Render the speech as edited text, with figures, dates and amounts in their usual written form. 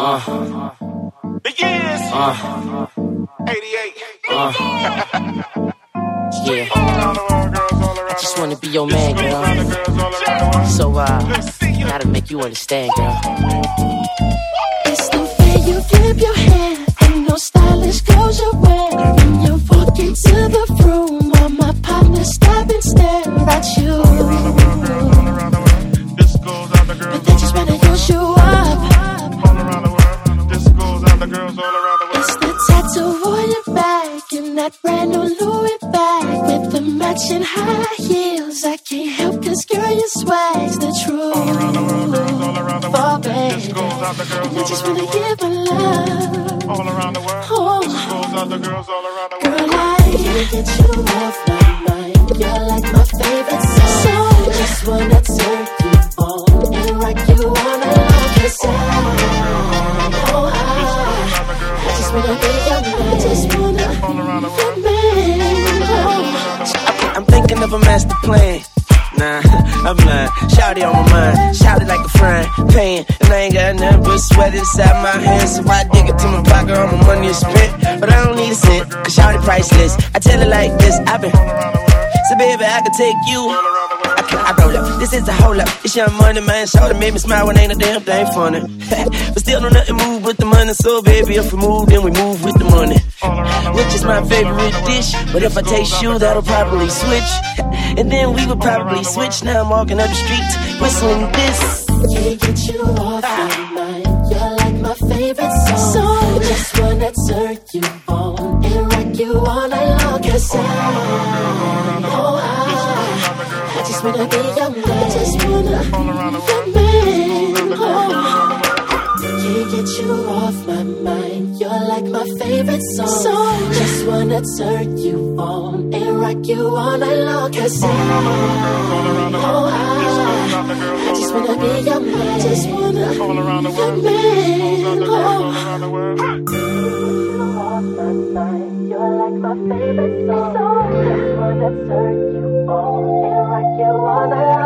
Begins. 88. Yeah. I just wanna be your man, girl. So, gotta make you understand, girl. It's the way you flip your hair and no stylish clothes you wear. When you walk into the room, all my partners stop and stare at you. But they just wanna use you up. It's the tattoo on your back and that brand new Louis bag with the matching high heels. I can't help 'cause girl, your swag's the truth. Oh, baby, and I just wanna give my love. All around the world. Oh. This goes out the girls all around the world. Girl, I can't get you off my mind. You're like my favorite song. Just wanna turn you on and rock you on along. 'Cause I just wanna be your man. Just wanna be your man. I'm thinking of a master plan. Nah, I'm lying. Shout it on my mind. Shout it like a frying pan. And I ain't got nothing but sweat inside my hands. So I dig it to my pocket, all my money is spent. But I don't need a cent, 'cause shout it priceless. I tell it like this, so baby, I can take you. I roll up, this is a hold up. It's your money, man. Shout it made me smile when ain't a damn thing funny. But still don't nothing move with the money. So baby, if we move, then we move with the money. Which is my favorite dish. But if I taste you, that'll probably switch. And then we would probably switch. Now I'm walking up the streets, whistling this. Can't get you off my mind. You're like my favorite song. Just wanna turn you on and rock you all night long. 'Cause I just wanna be your man. Just wanna be your man. Can't get you off my mind. You're like my favorite song. Just wanna turn you on and rock you all night long. 'Cause I just wanna be your man. Just wanna be your man. You're like my favorite song. Just wanna turn you on and rock you all night long.